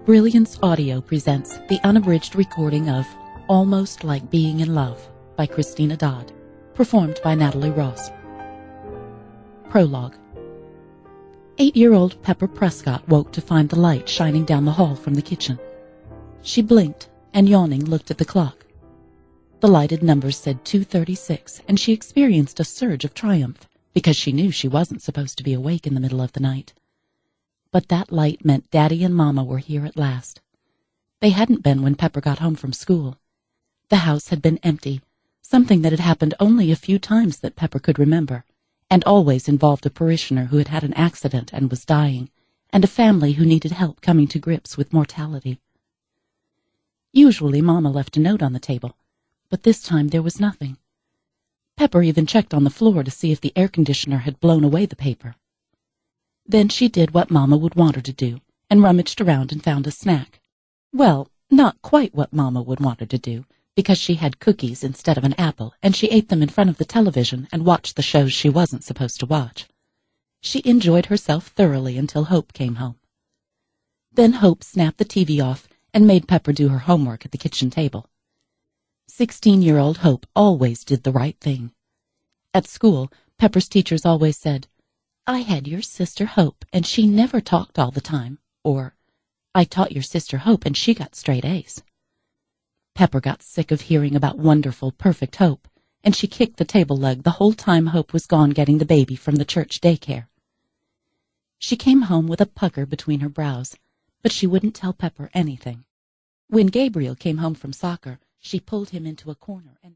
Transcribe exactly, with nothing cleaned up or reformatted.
Brilliance Audio presents the unabridged recording of Almost Like Being in Love by Christina Dodd, performed by Natalie Ross. Prologue. Eight-year-old Pepper Prescott woke to find the light shining down the hall from the kitchen. She blinked and, yawning, looked at the clock. The lighted numbers said two thirty-six, and she experienced a surge of triumph, because she knew she wasn't supposed to be awake in the middle of the night. But that light meant Daddy and Mama were here at last. They hadn't been when Pepper got home from school. The house had been empty, something that had happened only a few times that Pepper could remember, and always involved a parishioner who had had an accident and was dying, and a family who needed help coming to grips with mortality. Usually Mama left a note on the table, but this time there was nothing. Pepper even checked on the floor to see if the air conditioner had blown away the paper. Then she did what Mama would want her to do, and rummaged around and found a snack. Well, not quite what Mama would want her to do, because she had cookies instead of an apple, and she ate them in front of the television and watched the shows she wasn't supposed to watch. She enjoyed herself thoroughly until Hope came home. Then Hope snapped the T V off and made Pepper do her homework at the kitchen table. Sixteen-year-old Hope always did the right thing. At school, Pepper's teachers always said, "I had your sister Hope, and she never talked all the time," or, "I taught your sister Hope, and she got straight A's." Pepper got sick of hearing about wonderful, perfect Hope, and she kicked the table leg the whole time Hope was gone getting the baby from the church daycare. She came home with a pucker between her brows, but she wouldn't tell Pepper anything. When Gabriel came home from soccer, she pulled him into a corner and